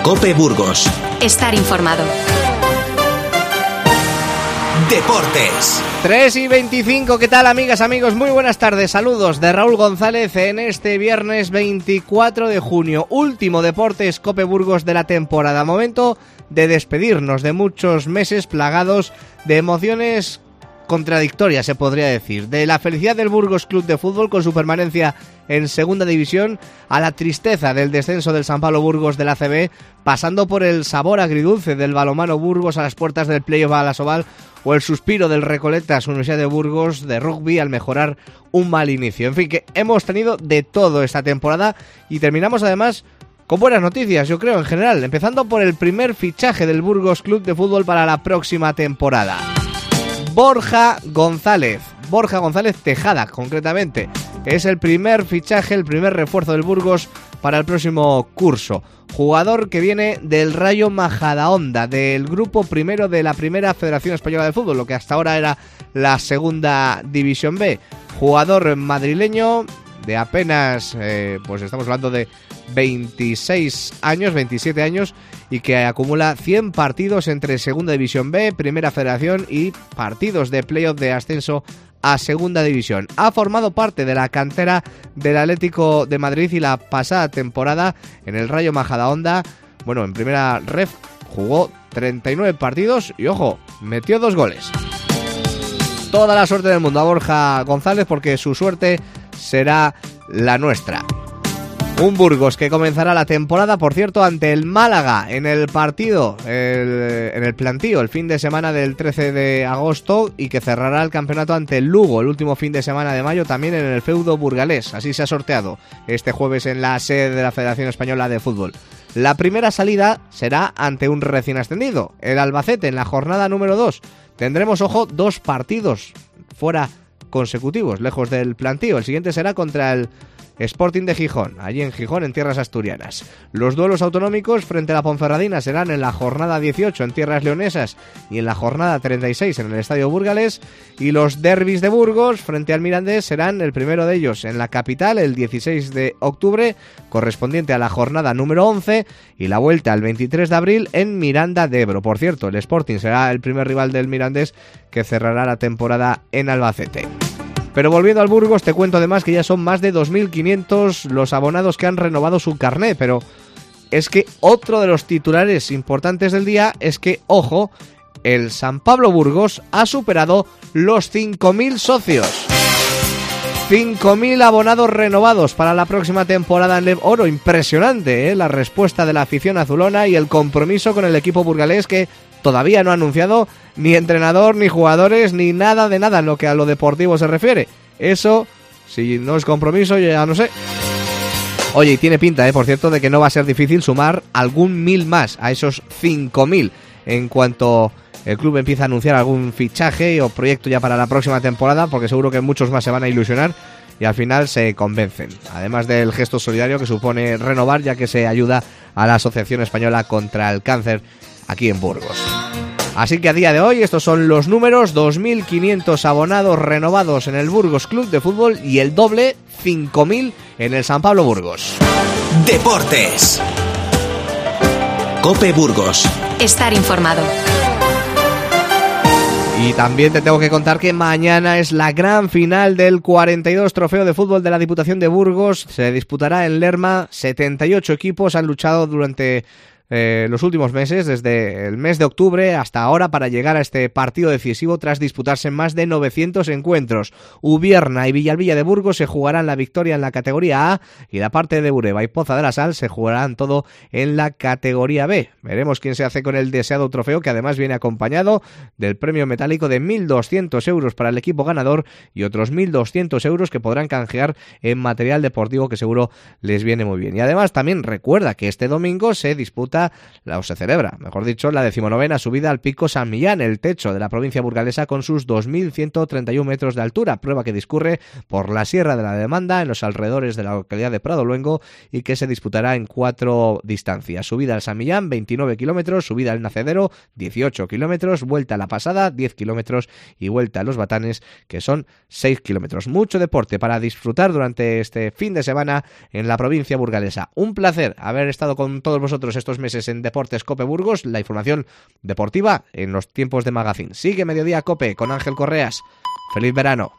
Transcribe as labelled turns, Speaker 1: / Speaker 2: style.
Speaker 1: COPE Burgos.
Speaker 2: Estar informado.
Speaker 1: Deportes.
Speaker 3: 3:25, ¿qué tal, amigas, amigos? Muy buenas tardes, saludos de Raúl González en este viernes 24 de junio, último Deportes COPE Burgos de la temporada. Momento de despedirnos de muchos meses plagados de emociones contradictorias, se podría decir, de la felicidad del Burgos Club de Fútbol con su permanencia en segunda división a la tristeza del descenso del San Pablo Burgos del ACB, pasando por el sabor agridulce del balonmano Burgos a las puertas del playoff a la Sobal o el suspiro del Recoletas Universidad de Burgos de rugby al mejorar un mal inicio. En fin, que hemos tenido de todo esta temporada y terminamos además con buenas noticias, yo creo, en general, empezando por el primer fichaje del Burgos Club de Fútbol para la próxima temporada. Borja González Tejada, concretamente. Es el primer fichaje, el primer refuerzo del Burgos para el próximo curso. Jugador que viene del Rayo Majadahonda, del grupo primero de la primera Federación Española de Fútbol, lo que hasta ahora era la segunda División B. Jugador madrileño de apenas, pues estamos hablando de 27 años, y que acumula 100 partidos entre Segunda División B, Primera Federación y partidos de playoff de ascenso a Segunda División. Ha formado parte de la cantera del Atlético de Madrid y la pasada temporada en el Rayo Majadahonda, bueno, en primera ref jugó 39 partidos y, ojo, metió 2 goles. Toda la suerte del mundo a Borja González, porque su suerte será la nuestra. Un Burgos que comenzará la temporada, por cierto, ante el Málaga en el partido, en el plantío, el fin de semana del 13 de agosto, y que cerrará el campeonato ante el Lugo el último fin de semana de mayo, también en el feudo burgalés. Así se ha sorteado este jueves en la sede de la Federación Española de Fútbol. La primera salida será ante un recién ascendido, el Albacete, en la jornada número 2. Tendremos, ojo, 2 partidos fuera consecutivos, lejos del plantío. El siguiente será contra el Sporting de Gijón, allí en Gijón, en tierras asturianas. Los duelos autonómicos frente a la Ponferradina serán en la jornada 18 en tierras leonesas y en la jornada 36 en el Estadio Burgalés, y los derbis de Burgos frente al Mirandés serán el primero de ellos en la capital el 16 de octubre, correspondiente a la jornada número 11, y la vuelta el 23 de abril en Miranda de Ebro. Por cierto, el Sporting será el primer rival del Mirandés, que cerrará la temporada en Albacete. Pero volviendo al Burgos, te cuento además que ya son más de 2.500 los abonados que han renovado su carné, pero es que otro de los titulares importantes del día es que, ojo, el San Pablo Burgos ha superado los 5.000 socios. 5.000 abonados renovados para la próxima temporada en Lev Oro. Impresionante, la respuesta de la afición azulona y el compromiso con el equipo burgalés, que todavía no ha anunciado ni entrenador, ni jugadores, ni nada de nada en lo que a lo deportivo se refiere. Eso, si no es compromiso, yo ya no sé. Oye, y tiene pinta, por cierto, de que no va a ser difícil sumar algún 1.000 más a esos 5.000 en cuanto el club empieza a anunciar algún fichaje o proyecto ya para la próxima temporada, porque seguro que muchos más se van a ilusionar y al final se convencen. Además del gesto solidario que supone renovar, ya que se ayuda a la Asociación Española contra el Cáncer aquí en Burgos. Así que a día de hoy estos son los números: 2.500 abonados renovados en el Burgos Club de Fútbol y el doble, 5.000 en el San Pablo Burgos.
Speaker 1: Deportes. COPE Burgos.
Speaker 2: Estar informado.
Speaker 3: Y también te tengo que contar que mañana es la gran final del 42 Trofeo de Fútbol de la Diputación de Burgos. Se disputará en Lerma. 78 equipos han luchado durante los últimos meses, desde el mes de octubre hasta ahora, para llegar a este partido decisivo tras disputarse más de 900 encuentros. Ubierna y Villalbilla de Burgos se jugarán la victoria en la categoría A, y la parte de Bureba y Poza de la Sal se jugarán todo en la categoría B. Veremos quién se hace con el deseado trofeo, que además viene acompañado del premio metálico de 1.200 euros para el equipo ganador y otros 1.200 euros que podrán canjear en material deportivo, que seguro les viene muy bien. Y además también recuerda que este domingo se celebra, mejor dicho, la 19ª subida al Pico San Millán, el techo de la provincia burgalesa, con sus 2.131 metros de altura, prueba que discurre por la Sierra de la Demanda, en los alrededores de la localidad de Prado Luengo, y que se disputará en 4 distancias: subida al San Millán, 29 kilómetros, subida al Nacedero, 18 kilómetros, vuelta a la Pasada, 10 kilómetros, y vuelta a los Batanes, que son 6 kilómetros. Mucho deporte para disfrutar durante este fin de semana en la provincia burgalesa. Un placer haber estado con todos vosotros estos meses meses en Deportes Cope Burgos, la información deportiva en los tiempos de Magazine. Sigue Mediodía Cope con Ángel Correas. ¡Feliz verano!